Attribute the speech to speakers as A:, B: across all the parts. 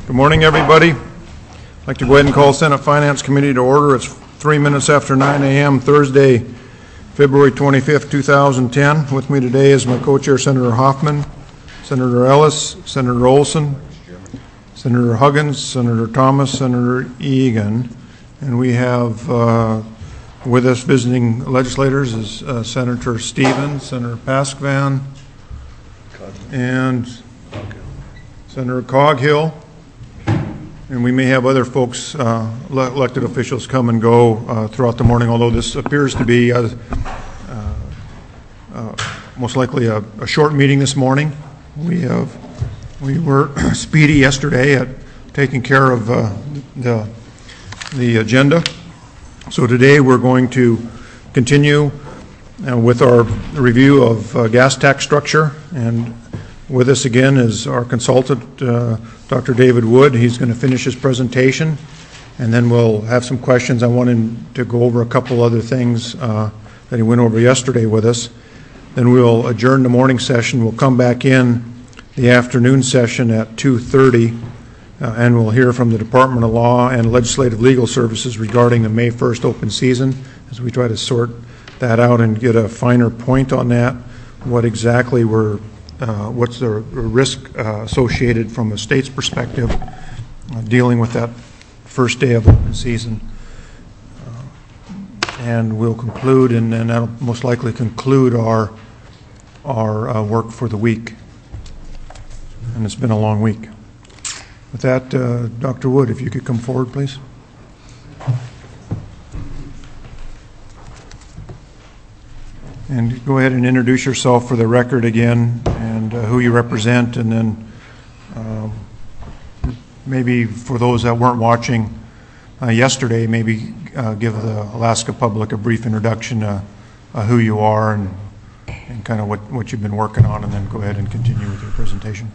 A: Good morning, everybody. I'd like to go ahead and call Senate Finance Committee to order. It's 3 minutes after 9 a.m. Thursday, February 25th, 2010. With me today is my co-chair, Senator Hoffman, Senator Ellis, Senator Olson, Senator Huggins, Senator Thomas, Senator Egan, and we have with us visiting legislators is Senator Stevens, Senator Paskvan, and Senator Coghill, and we may have other folks, elected officials, come and go throughout the morning, although this appears to be most likely a short meeting this morning. We were speedy yesterday at taking care of the agenda. So today we're going to continue with our review of gas tax structure, and with us again is our consultant, Dr. David Wood. He's going to finish his presentation, and then we'll have some questions. I want him to go over a couple other things that he went over yesterday with us. Then we'll adjourn the morning session. We'll come back in the afternoon session at 2:30, and we'll hear from the Department of Law and Legislative Legal Services regarding the May 1st open season as we try to sort that out and get a finer point on that, what exactly what's the risk associated from a state's perspective dealing with that first day of open season. And we'll conclude, and then that'll most likely conclude our work for the week. And it's been a long week. With that, Dr. Wood, if you could come forward, please. And go ahead and introduce yourself for the record again, and who you represent, and then maybe for those that weren't watching yesterday, maybe give the Alaska public a brief introduction to who you are and kind of what you've been working on, and then go ahead and continue with your presentation.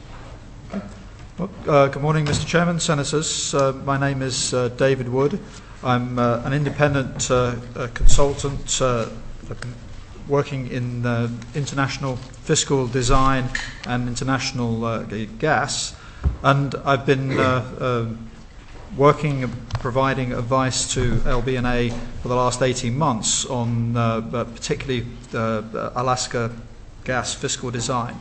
B: Well, good morning, Mr. Chairman, Senators. My name is David Wood. I'm an independent consultant working in international fiscal design and international gas, and I've been providing advice to LB&A for the last 18 months on particularly Alaska gas fiscal design.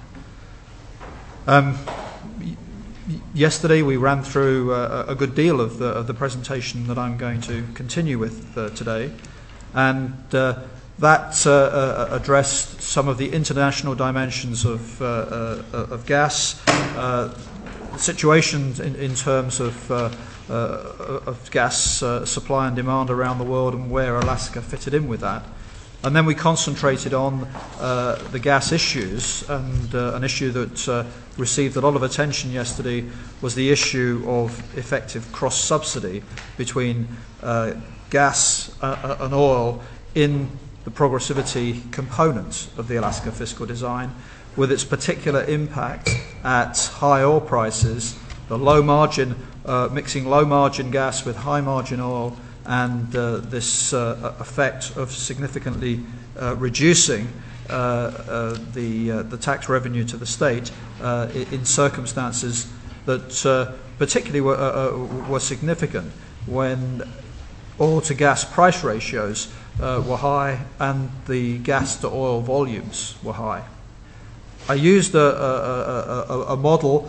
B: Yesterday we ran through a good deal of the presentation that I'm going to continue with today, and that addressed some of the international dimensions of gas, situations in terms of gas supply and demand around the world, and where Alaska fitted in with that. And then we concentrated on the gas issues, and an issue that received a lot of attention yesterday was the issue of effective cross-subsidy between gas and oil in the progressivity component of the Alaska fiscal design, with its particular impact at high oil prices, the low margin, mixing low margin gas with high margin oil, and this effect of significantly reducing the tax revenue to the state in circumstances that particularly were significant when oil to gas price ratios were high and the gas to oil volumes were high. I used a model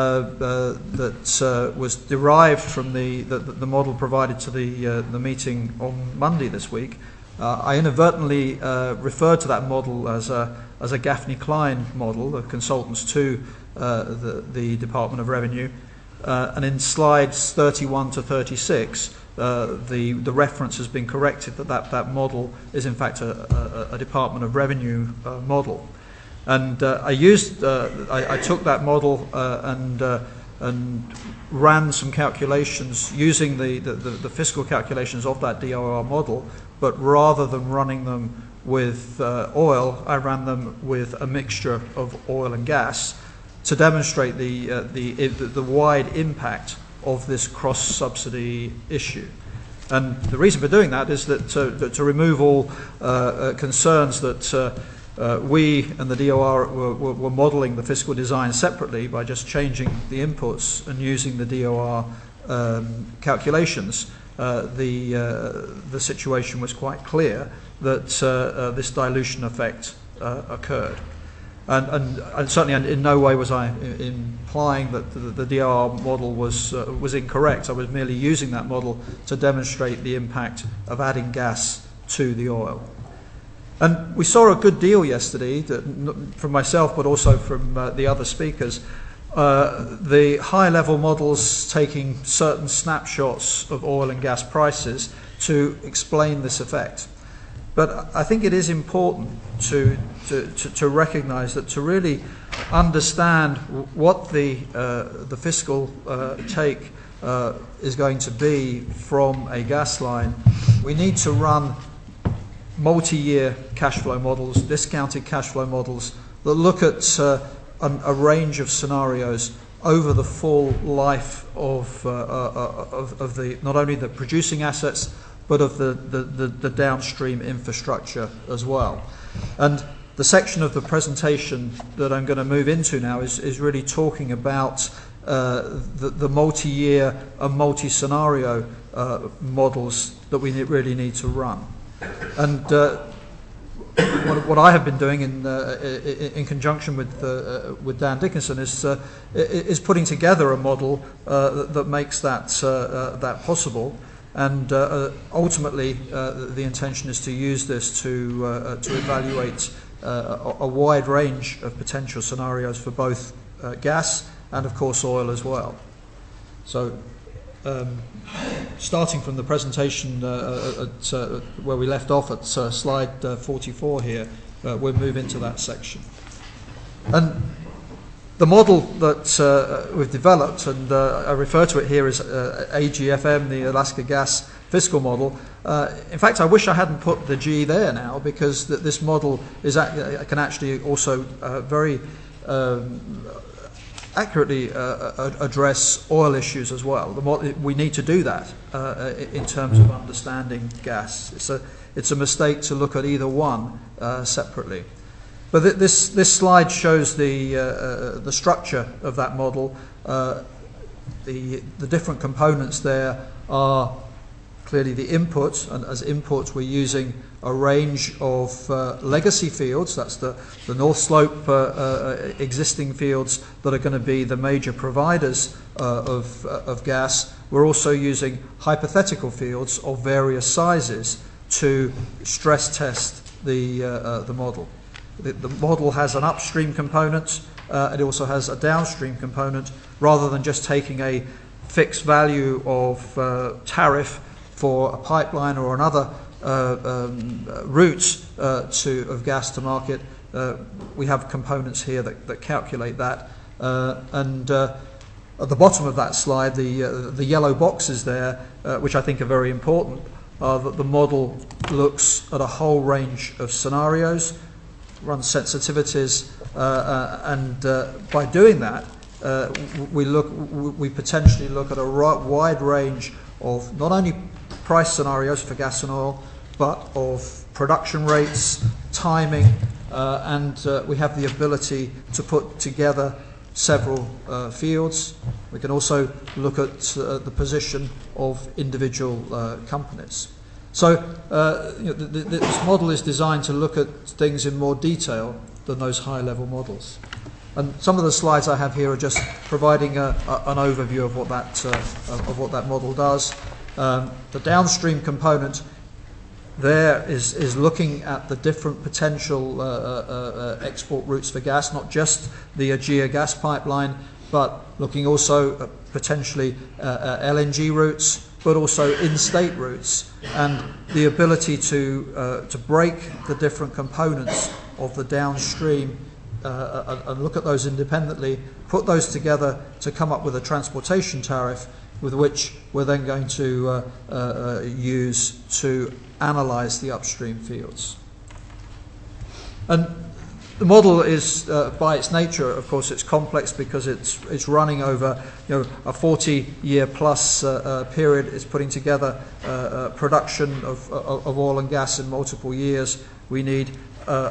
B: that was derived from the model provided to the meeting on Monday this week. I inadvertently referred to that model as a Gaffney Klein model of consultants to the Department of Revenue, and in slides 31 to 36 the reference has been corrected that model is in fact a Department of Revenue model. And I took that model and ran some calculations using the fiscal calculations of that DOR model, but rather than running them with oil, I ran them with a mixture of oil and gas to demonstrate the wide impact of this cross-subsidy issue. And the reason for doing that is that to remove all concerns that we and the DOR were modelling the fiscal design separately by just changing the inputs and using the DOR calculations, the situation was quite clear that this dilution effect occurred. And certainly in no way was I implying that the DOR model was incorrect. I was merely using that model to demonstrate the impact of adding gas to the oil. And we saw a good deal yesterday, from myself but also from the other speakers, the high-level models taking certain snapshots of oil and gas prices to explain this effect. But I think it is important to recognise that to really understand what the fiscal take is going to be from a gas line, we need to run multi-year cash flow models, discounted cash flow models that look at a range of scenarios over the full life of the not only the producing assets but of the downstream infrastructure as well. And the section of the presentation that I'm going to move into now is really talking about the multi-year and multi-scenario models that we really need to run. And what I have been doing in conjunction with Dan Dickinson is putting together a model that makes that possible. And ultimately, the intention is to use this to evaluate a wide range of potential scenarios for both gas and, of course, oil as well. So, starting from the presentation where we left off at slide 44 here, we'll move into that section. And the model that we've developed, and I refer to it here as AGFM, the Alaska Gas Fiscal Model. In fact, I wish I hadn't put the G there now, because this model can actually also very accurately address oil issues as well. We need to do that in terms of understanding gas. It's a mistake to look at either one separately. But this slide shows the structure of that model. The different components there are clearly the inputs, and as inputs we're using a range of legacy fields. That's the North Slope existing fields that are going to be the major providers of gas. We're also using hypothetical fields of various sizes to stress test the model. The model has an upstream component, it also has a downstream component, rather than just taking a fixed value of tariff for a pipeline or another route of gas to market. We have components here that calculate that. And at the bottom of that slide, the yellow boxes there, which I think are very important, are that the model looks at a whole range of scenarios, runs sensitivities, and by doing that, we potentially look at a wide range of not only price scenarios for gas and oil, but of production rates, timing, and we have the ability to put together several fields. We can also look at the position of individual companies. So this model is designed to look at things in more detail than those high-level models. And some of the slides I have here are just providing an overview of what that model does. The downstream component there is looking at the different potential export routes for gas, not just the Aegea gas pipeline, but looking also at potentially LNG routes, but also in-state routes, and the ability to break the different components of the downstream and look at those independently, put those together to come up with a transportation tariff with which we're then going to use to analyse the upstream fields. And the model is, by its nature, of course, it's complex because it's running over a 40-year plus period. It's putting together production of oil and gas in multiple years. We need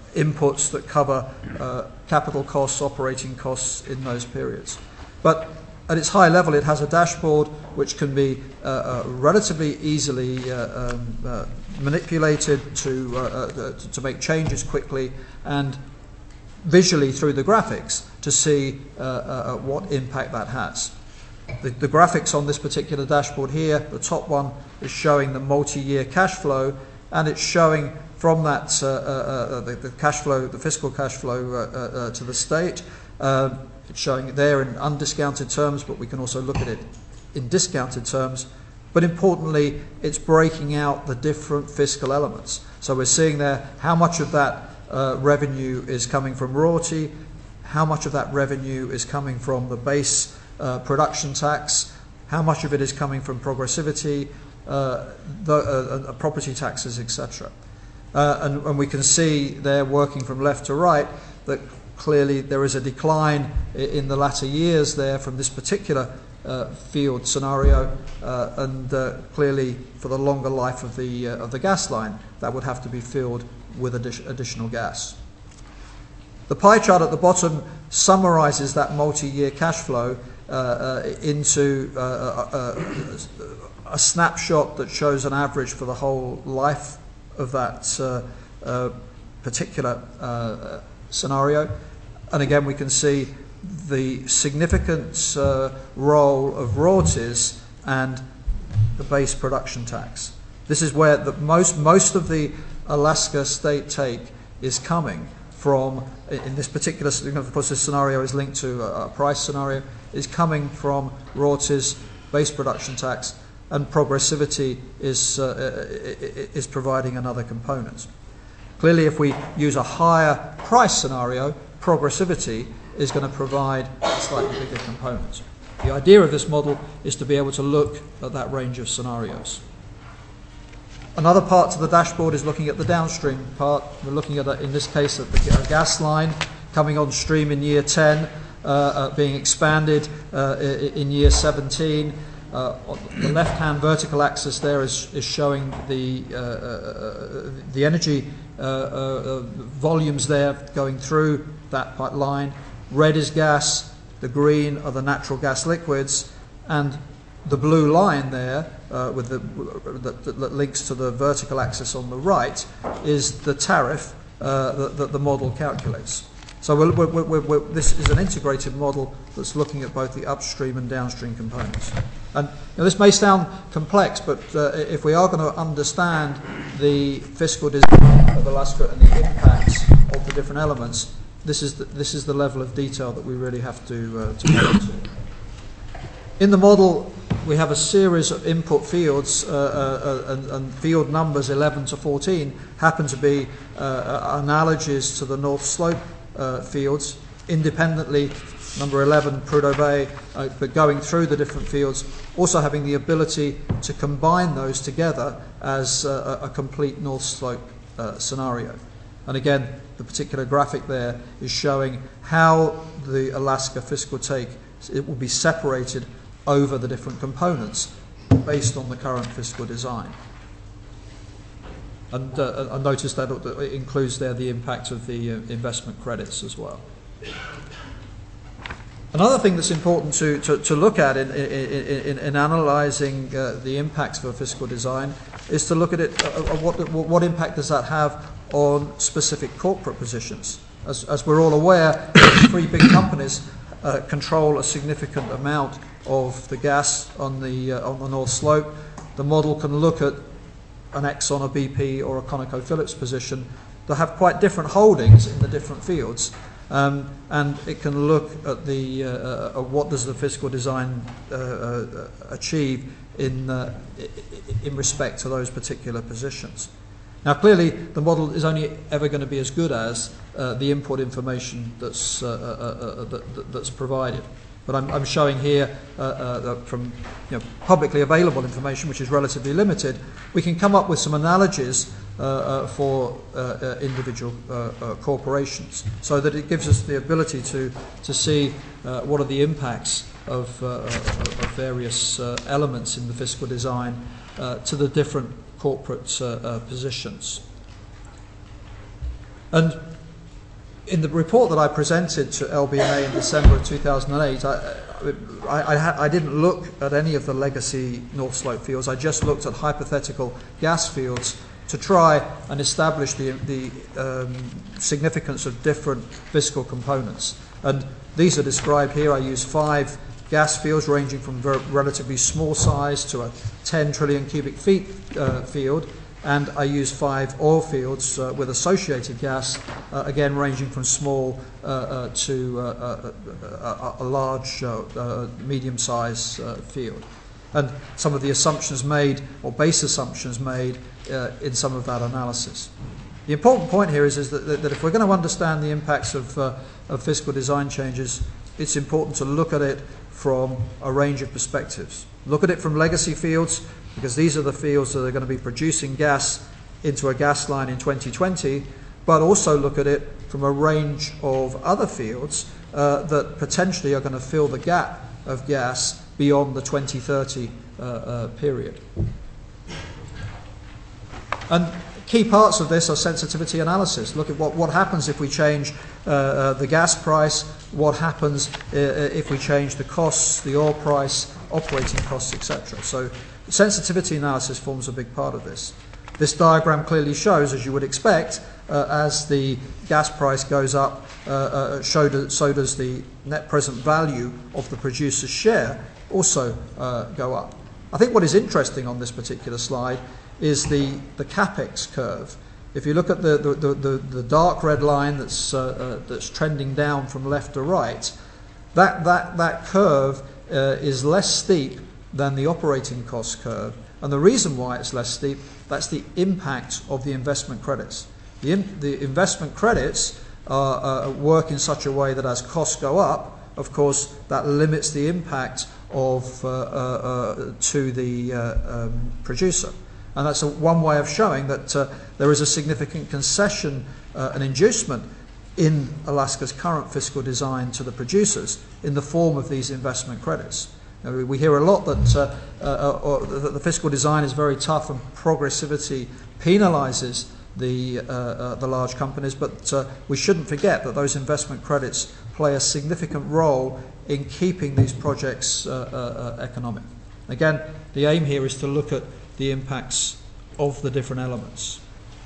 B: inputs that cover capital costs, operating costs in those periods. But at its high level, it has a dashboard which can be relatively easily manipulated to make changes quickly, and visually through the graphics to see what impact that has. The graphics on this particular dashboard here, the top one is showing the multi-year cash flow, and it's showing from that the cash flow, the fiscal cash flow to the state. It's showing it there in undiscounted terms, but we can also look at it in discounted terms. But importantly, it's breaking out the different fiscal elements. So we're seeing there how much of that revenue is coming from royalty, how much of that revenue is coming from the base production tax, how much of it is coming from progressivity, property taxes, etc. And we can see there, working from left to right, that clearly there is a decline in the latter years there from this particular field scenario, and clearly for the longer life of the gas line, that would have to be filled with additional gas. The pie chart at the bottom summarizes that multi-year cash flow into a snapshot that shows an average for the whole life of that particular scenario. And again, we can see the significant role of royalties and the base production tax. This is where the most of the Alaska state take is coming from. In this particular, of course, this scenario is linked to a price scenario, is coming from royalties, base production tax, and progressivity is providing another component. Clearly, if we use a higher price scenario, progressivity is going to provide a slightly bigger component. The idea of this model is to be able to look at that range of scenarios. Another part to the dashboard is looking at the downstream part. We're looking at, in this case, at the gas line coming on stream in year 10, being expanded in year 17. On the left-hand vertical axis there is showing the energy volumes there going through that line. Red is gas, the green are the natural gas liquids, and the blue line there that links to the vertical axis on the right is the tariff that the model calculates. So this is an integrated model that's looking at both the upstream and downstream components. And this may sound complex, but if we are going to understand the fiscal design of Alaska and the impacts of the different elements, this is the level of detail that we really have to go into. In the model, we have a series of input fields, and field numbers 11 to 14 happen to be analogies to the North Slope fields, independently. Number 11, Prudhoe Bay, but going through the different fields, also having the ability to combine those together as a complete North Slope scenario. And again, the particular graphic there is showing how the Alaska fiscal take, it will be separated over the different components based on the current fiscal design. And notice that it includes there the impact of the investment credits as well. Another thing that's important to look at in analysing the impacts of a fiscal design is to look at it, what impact does that have on specific corporate positions. As we're all aware, three big companies control a significant amount of the gas on the North Slope. The model can look at an Exxon, a BP, or a ConocoPhillips position that have quite different holdings in the different fields, and it can look at what does the fiscal design achieve in respect to those particular positions. Now, clearly, the model is only ever going to be as good as the input information that's provided. But I'm showing here from publicly available information, which is relatively limited, we can come up with some analogies for individual corporations, so that it gives us the ability to see what are the impacts of various elements in the fiscal design to the different corporate positions. And in the report that I presented to LBMA in December of 2008, I didn't look at any of the legacy North Slope fields. I just looked at hypothetical gas fields to try and establish the significance of different fiscal components. And these are described here. I use 5 gas fields ranging from relatively small size to a 10 trillion cubic feet field, and I use 5 oil fields with associated gas, again ranging from small to a large, medium-sized field. And some of the assumptions made, or base assumptions made, in some of that analysis. The important point here is that if we're going to understand the impacts of fiscal design changes, it's important to look at it from a range of perspectives. Look at it from legacy fields, because these are the fields that are going to be producing gas into a gas line in 2020, but also look at it from a range of other fields that potentially are going to fill the gap of gas beyond the 2030 period. And key parts of this are sensitivity analysis. Look at what happens if we change the gas price, what happens if we change the costs, the oil price, operating costs, etc. So sensitivity analysis forms a big part of this. This diagram clearly shows, as you would expect, as the gas price goes up, so does the net present value of the producer's share also go up. I think what is interesting on this particular slide is the capex curve. If you look at the dark red line that's trending down from left to right, that curve is less steep than the operating cost curve. And the reason why it's less steep, that's the impact of the investment credits. The investment credits work in such a way that as costs go up, of course, that limits the impact to the producer. And that's one way of showing that there is a significant concession, an inducement in Alaska's current fiscal design to the producers in the form of these investment credits. Now, we hear a lot that the fiscal design is very tough and progressivity penalises the large companies, but we shouldn't forget that those investment credits play a significant role in keeping these projects economic. Again, the aim here is to look at the impacts of the different elements.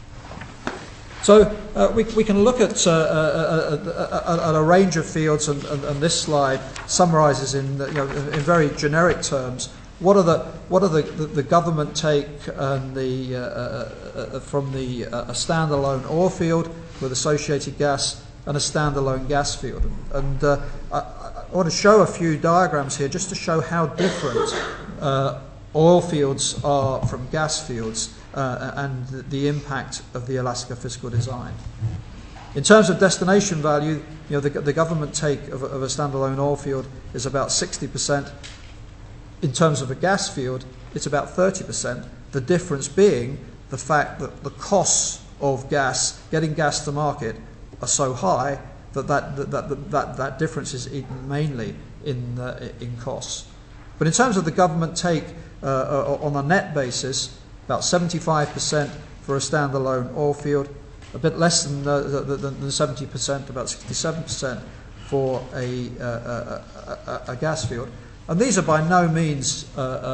B: So we can look at a range of fields, and this slide summarises in very generic terms what are the government take and from a standalone oil field with associated gas and a standalone gas field. And I want to show a few diagrams here just to show how different oil fields are from gas fields and the impact of the Alaska fiscal design. In terms of destination value, the government take of a standalone oil field is about 60%. In terms of a gas field, it's about 30%. The difference being the fact that the costs of gas, getting gas to market, are so high that difference is eaten mainly in costs. But in terms of the government take on a net basis, about 75% for a standalone oil field, a bit less than 70%, about 67% for a gas field. And these are by no means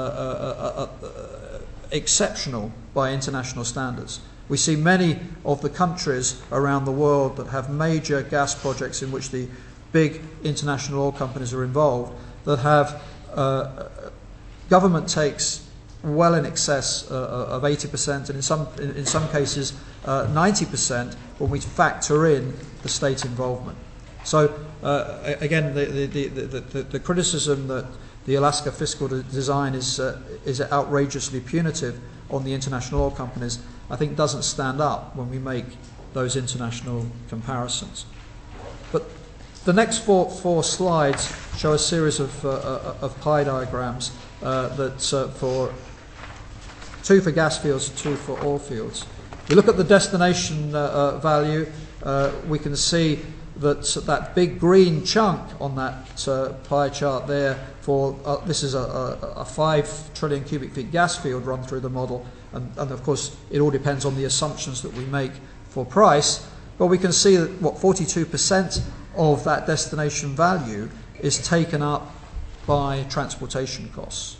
B: exceptional by international standards. We see many of the countries around the world that have major gas projects in which the big international oil companies are involved that have government takes well in excess of 80%, and in some cases 90% when we factor in the state involvement. So again, the criticism that the Alaska fiscal design is outrageously punitive on the international oil companies, I think doesn't stand up when we make those international comparisons. But the next four slides show a series of pie diagrams for two for gas fields and two for oil fields. We look at the destination value, we can see that big green chunk on that pie chart there for this is a 5 trillion cubic feet gas field run through the model, and of course it all depends on the assumptions that we make for price. But we can see that, 42% of that destination value is taken up by transportation costs.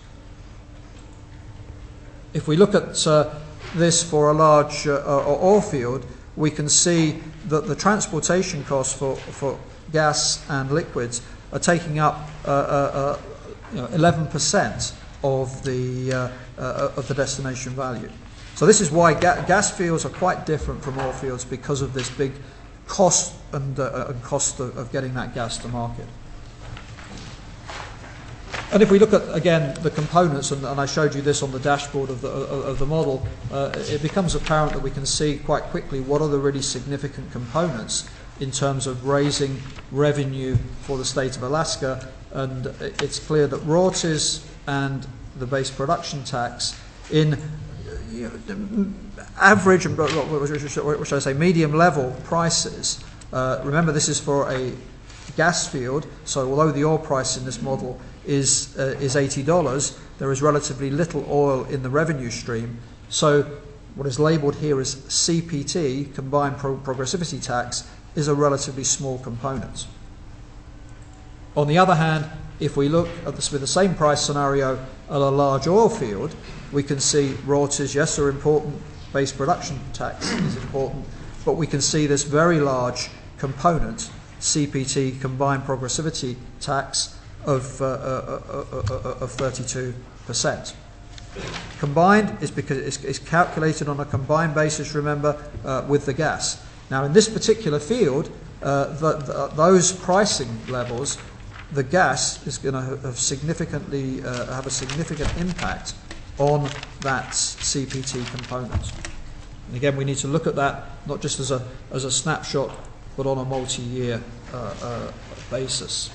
B: If we look at this for a large oil field, we can see that the transportation costs for gas and liquids are taking up 11% of the destination value. So this is why gas fields are quite different from oil fields, because of this big cost and cost of getting that gas to market. And if we look at, again, the components, and I showed you this on the dashboard of the model, it becomes apparent that we can see quite quickly what are the really significant components in terms of raising revenue for the state of Alaska. And it's clear that royalties and the base production tax in average, and what should I say, medium level prices. Remember, this is for a gas field, so although the oil price in this model is $80, there is relatively little oil in the revenue stream. So what is labelled here as CPT, combined progressivity tax, is a relatively small component. On the other hand, if we look at this with the same price scenario at a large oil field, we can see royalties, yes, are important, base production tax is important, but we can see this very large component, CPT, combined progressivity tax, of 32%. Combined is because it's calculated on a combined basis, remember, with the gas. Now, in this particular field, those pricing levels, the gas is going to have a significant impact on that CPT component. And again, we need to look at that not just as a snapshot, but on a multi-year basis.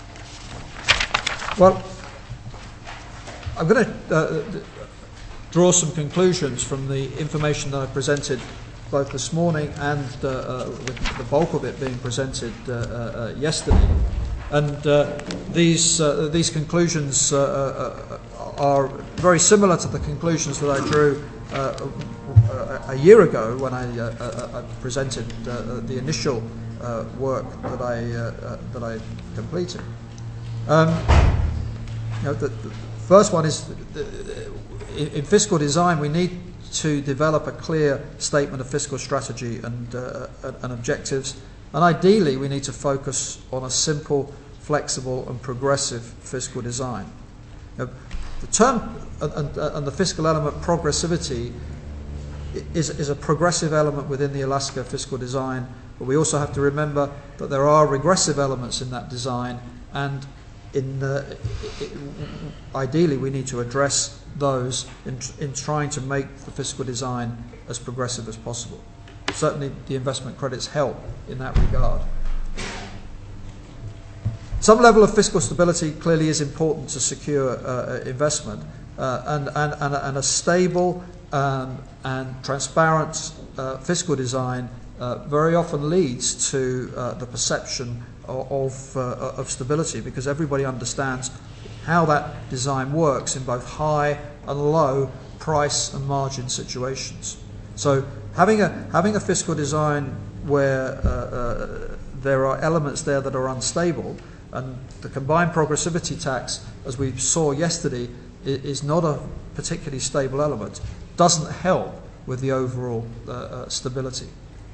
B: Well, I'm going to draw some conclusions from the information that I presented both this morning and with the bulk of it being presented yesterday. And these conclusions are very similar to the conclusions that I drew a year ago when I presented the initial work that I completed. The first one is, in fiscal design, we need to develop a clear statement of fiscal strategy and objectives, and ideally we need to focus on a simple, flexible and progressive fiscal design. The term and the fiscal element progressivity is a progressive element within the Alaska fiscal design, but we also have to remember that there are regressive elements in that design, and ideally we need to address those in trying to make the fiscal design as progressive as possible. Certainly the investment credits help in that regard. Some level of fiscal stability clearly is important to secure investment, and a stable and transparent fiscal design very often leads to the perception of stability, because everybody understands how that design works in both high and low price and margin situations. So having a fiscal design where there are elements there that are unstable, and the combined progressivity tax, as we saw yesterday, is not a particularly stable element, doesn't help with the overall stability.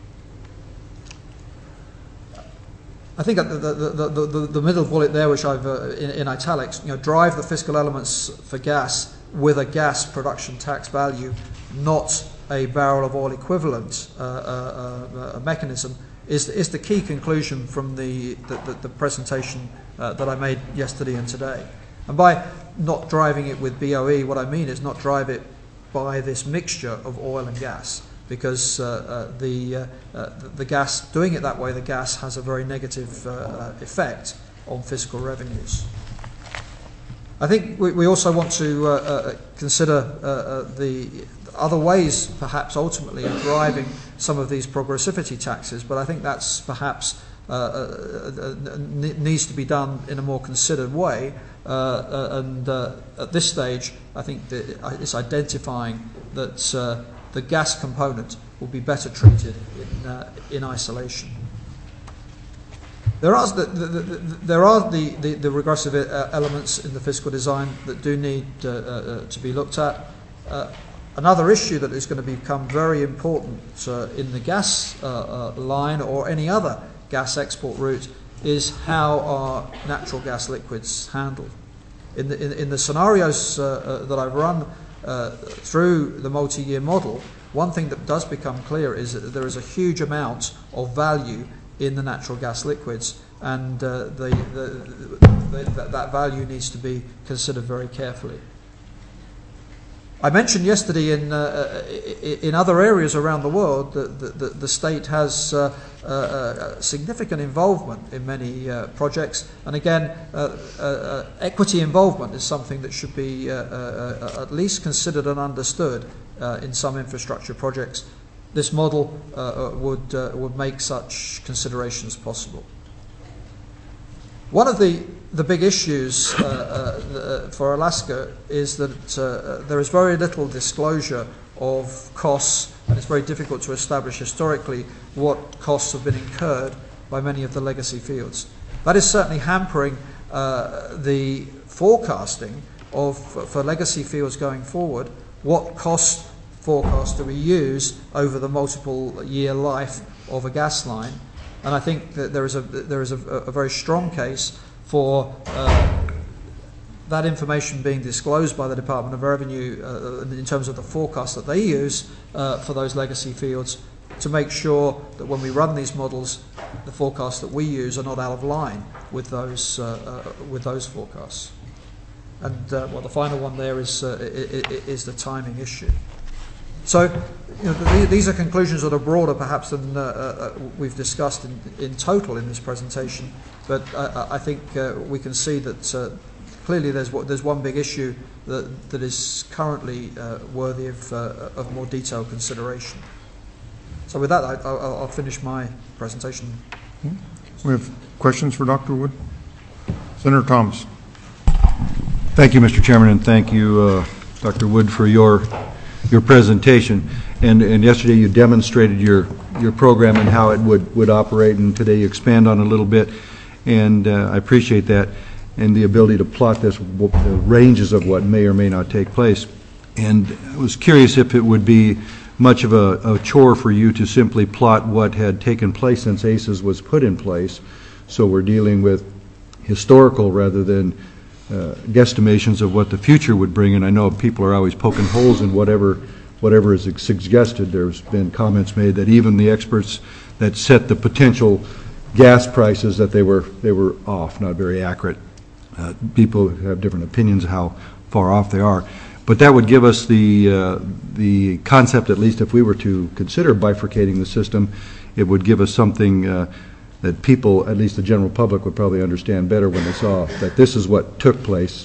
B: I think the middle bullet there, which I've in italics, drive the fiscal elements for gas with a gas production tax value, not a barrel of oil equivalent mechanism, is the key conclusion from the presentation that I made yesterday and today. And by not driving it with BOE, what I mean is not drive it by this mixture of oil and gas, because the gas, doing it that way, the gas has a very negative effect on fiscal revenues. I think we also want to consider the other ways, perhaps ultimately, of driving some of these progressivity taxes, but I think that's perhaps needs to be done in a more considered way. And at this stage, I think that it's identifying that the gas component will be better treated in isolation. There are the regressive elements in the fiscal design that do need to be looked at. Another issue that is going to become very important in the gas line or any other gas export route is how are natural gas liquids handled. In the scenarios that I've run through the multi-year model, one thing that does become clear is that there is a huge amount of value in the natural gas liquids, and that value needs to be considered very carefully. I mentioned yesterday in other areas around the world that the state has significant involvement in many projects, and again, equity involvement is something that should be at least considered and understood in some infrastructure projects. This model would make such considerations possible. One of the big issues for Alaska is that there is very little disclosure of costs, and it's very difficult to establish historically what costs have been incurred by many of the legacy fields. That is certainly hampering the forecasting for legacy fields going forward. What cost forecast do we use over the multiple year life of a gas line? And I think that there is a very strong case for that information being disclosed by the Department of Revenue in terms of the forecast that they use for those legacy fields, to make sure that when we run these models, the forecasts that we use are not out of line with those forecasts. And the final one there is the timing issue. So, these are conclusions that are broader perhaps than we've discussed in total in this presentation, but I think we can see that clearly there's one big issue that is currently worthy of more detailed consideration. So with that, I'll finish my presentation.
A: We have questions for Dr. Wood? Senator Thomas.
C: Thank you, Mr. Chairman, and thank you, Dr. Wood, for your presentation. And yesterday you demonstrated your program and how it would operate, and today you expand on it a little bit, and I appreciate that, and the ability to plot the ranges of what may or may not take place. And I was curious if it would be much of a chore for you to simply plot what had taken place since ACES was put in place, so we're dealing with historical rather than guesstimations of what the future would bring. And I know people are always poking holes in whatever is suggested. There's been comments made that even the experts that set the potential gas prices, that they were off, not very accurate. People have different opinions of how far off they are. But that would give us the concept, at least if we were to consider bifurcating the system, it would give us something that people, at least the general public, would probably understand better when they saw that this is what took place,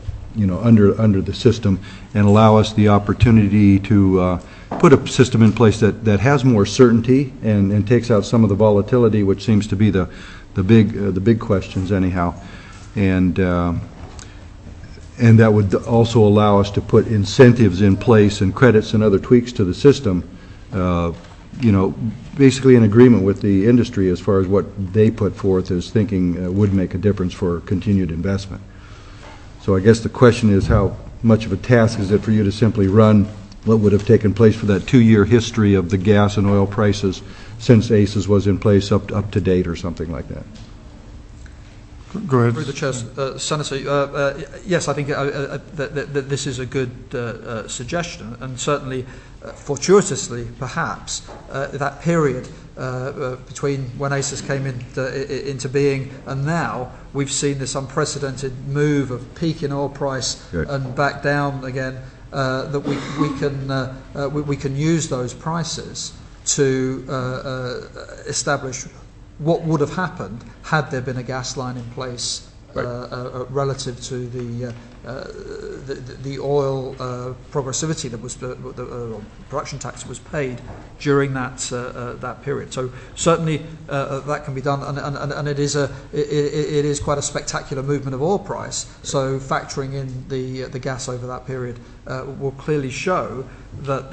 C: under the system, and allow us the opportunity to put a system in place that has more certainty and takes out some of the volatility, which seems to be the big questions anyhow, and that would also allow us to put incentives in place and credits and other tweaks to the system, basically in agreement with the industry as far as what they put forth as thinking would make a difference for continued investment. So I guess the question is, how much of a task is it for you to simply run what would have taken place for that 2-year history of the gas and oil prices since ACES was in place up to date or something like that?
A: Go ahead.
B: Through the chair, Senator. Yes, I think that this is a good suggestion, and certainly, fortuitously, perhaps, that period between when ACES came into being and now, we've seen this unprecedented move of peak in oil price and back down again. That we can use those prices to establish what would have happened had there been a gas line in place relative to the oil progressivity that was the production tax that was paid during that period. So certainly that can be done, and it is quite a spectacular movement of oil price. So factoring in the gas over that period will clearly show that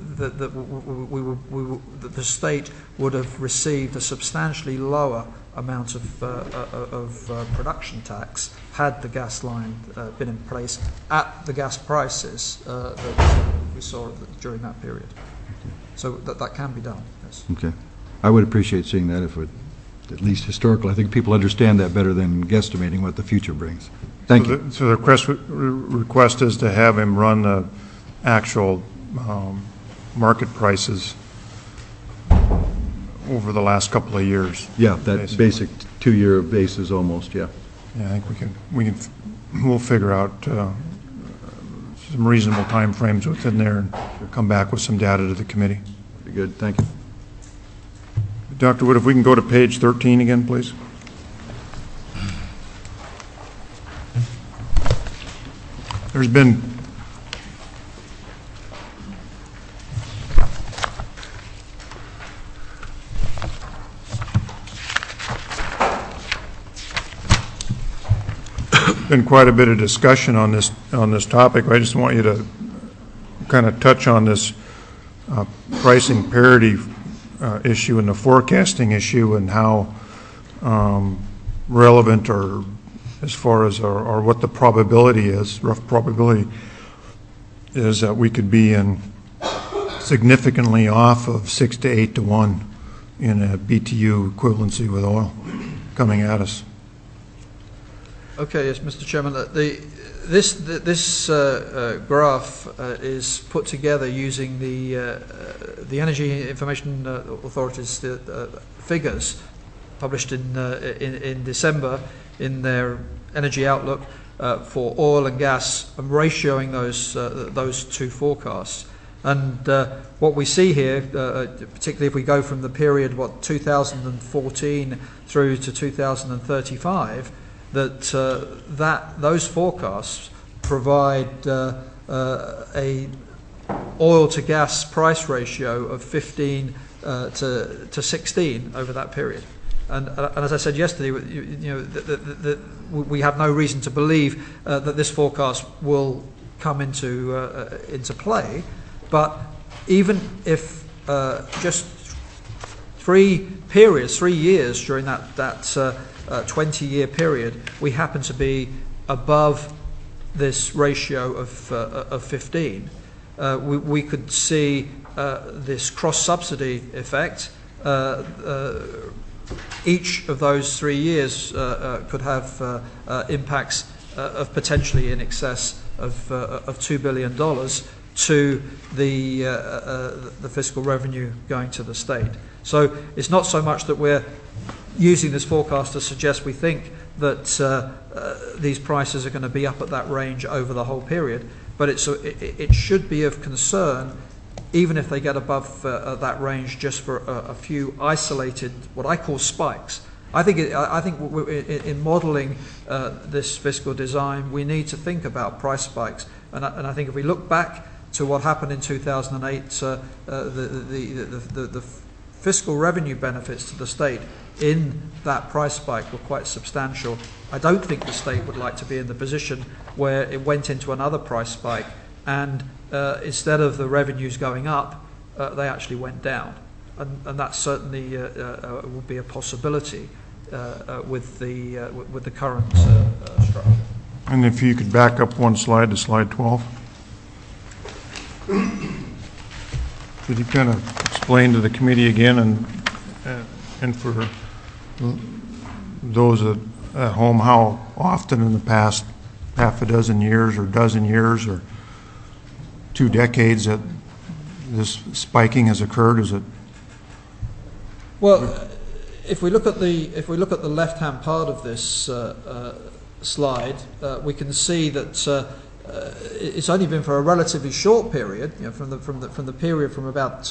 B: the state would have received a substantially lower amount of production tax had the gas line been in place at the gas prices that we saw during that period. So that can be done. Yes.
C: Okay. I would appreciate seeing that, if it, at least historical. I think people understand that better than guesstimating what the future brings. Thank you.
A: So the request is to have him run the actual market prices over the last couple of years.
C: Yeah, that basically. Basic 2-year basis almost, yeah.
A: Yeah, I think we'll figure out some reasonable time frames within there and come back with some data to the committee.
C: Very good, thank you.
A: Dr. Wood, if we can go to page 13 again, please. There's been quite a bit of discussion on this topic. I just want you to kind of touch on this pricing parity issue and the forecasting issue, and how relevant, or as far as or what the probability is, rough probability is, that we could be in significantly off of 6 to 8 to 1 in a BTU equivalency with oil coming at us.
B: Okay, yes, Mr. Chairman. This graph is put together using the Energy Information Authority's figures published in December in their Energy Outlook for oil and gas, and ratioing those two forecasts. And what we see here, particularly if we go from the period 2014 through to 2035. That those forecasts provide a oil to gas price ratio of 15 to 16 over that period, and as I said yesterday, we have no reason to believe that this forecast will come into play. But even if just 3 years during that 20-year period, we happen to be above this ratio of 15, we could see this cross-subsidy effect. Each of those 3 years could have impacts of potentially in excess of $2 billion to the fiscal revenue going to the state. So it's not so much that we're using this forecast to suggest we think that these prices are going to be up at that range over the whole period, but it should be of concern even if they get above that range just for a few isolated, what I call spikes. I think in modelling this fiscal design, we need to think about price spikes, and I think if we look back to what happened in 2008, the fiscal revenue benefits to the state in that price spike were quite substantial. I don't think the state would like to be in the position where it went into another price spike and instead of the revenues going up, they actually went down. And that certainly would be a possibility with the current structure.
A: And if you could back up one slide to slide 12. Could you kind of explain to the committee again, and for those at home, how often in the past half a dozen years or dozen years or 2 decades that this spiking has occurred? Is it?
B: Well, if we look at the left-hand part of this slide, we can see that it's only been for a relatively short period, from the period from about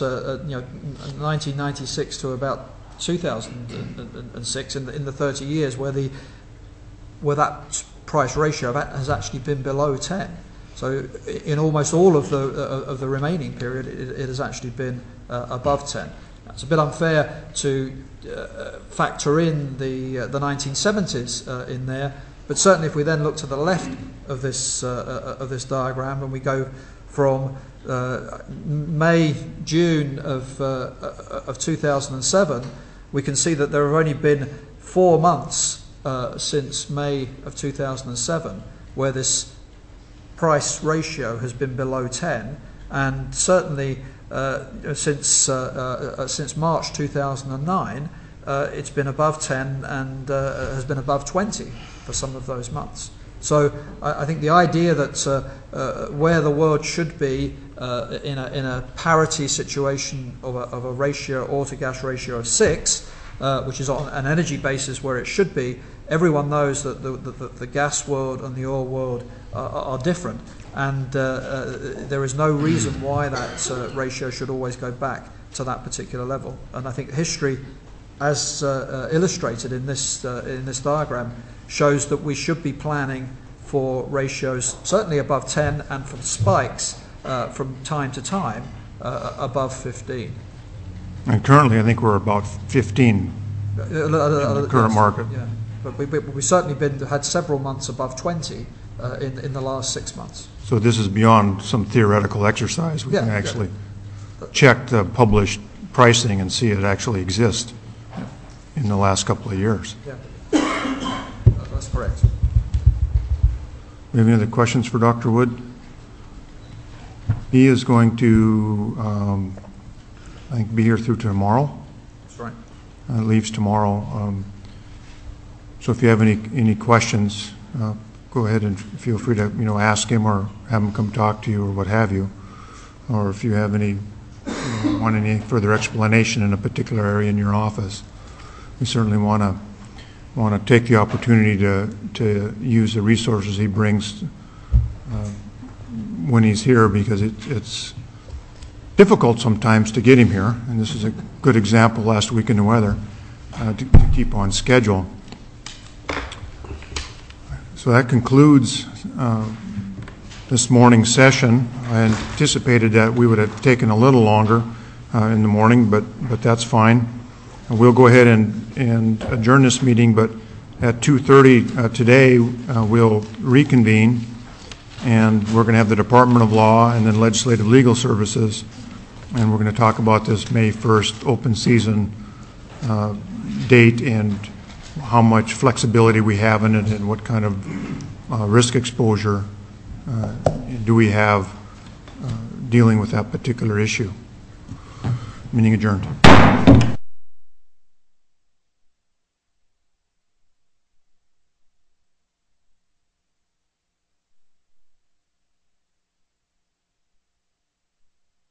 B: 1996 to about 2006, in the 30 years where the where that price ratio has actually been below 10. So in almost all of the remaining period, it has actually been above 10. It's a bit unfair to factor in the 1970s in there, but certainly if we then look to the left of this diagram and we go from May, June of 2007, we can see that there have only been 4 months since May of 2007 where this price ratio has been below 10, and certainly since March 2009 it's been above 10 and has been above 20 for some of those months. So I think the idea that where the world should be in a parity situation of a ratio, oil to gas ratio of 6, which is on an energy basis where it should be, everyone knows that the gas world and the oil world are different, and there is no reason why that ratio should always go back to that particular level. And I think history, as illustrated in this diagram, shows that we should be planning for ratios certainly above 10 and for spikes from time to time above 15.
A: And currently I think we're about 15 in the current market.
B: Yeah. But we've certainly had several months above 20 in the last 6 months.
A: So this is beyond some theoretical exercise. We can actually check the published pricing and see it actually exists in the last couple of years.
B: Yeah, that's correct.
A: We have any other questions for Dr. Wood? He is going to, I think, be here through tomorrow.
B: That's right.
A: Leaves tomorrow. So if you have any questions, go ahead and feel free to ask him or have him come talk to you or what have you. Or if you have want any further explanation in a particular area in your office, we certainly want to take the opportunity to use the resources he brings when he's here, because it's difficult sometimes to get him here, and this is a good example last week in the weather, to keep on schedule. So that concludes this morning's session. I anticipated that we would have taken a little longer in the morning, but that's fine. And we'll go ahead and adjourn this meeting, but at 2:30 today we'll reconvene, and we're going to have the Department of Law and then Legislative Legal Services, and we're going to talk about this May 1st open season date and how much flexibility we have in it and what kind of risk exposure do we have dealing with that particular issue. Meeting adjourned.